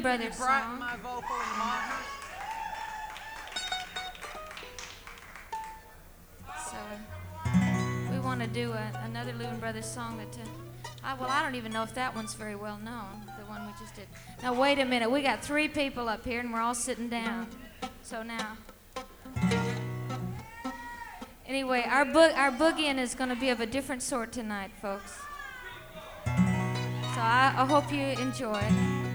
Brothers song. My vocal and Margaret. So we want to do another Louvin Brothers song that. Well, I don't even know if that one's very well known. The one we just did. Now wait a minute. We got 3 people up here, and we're all sitting down. So now. Anyway, our boogieing is going to be of a different sort tonight, folks. So I hope you enjoy it.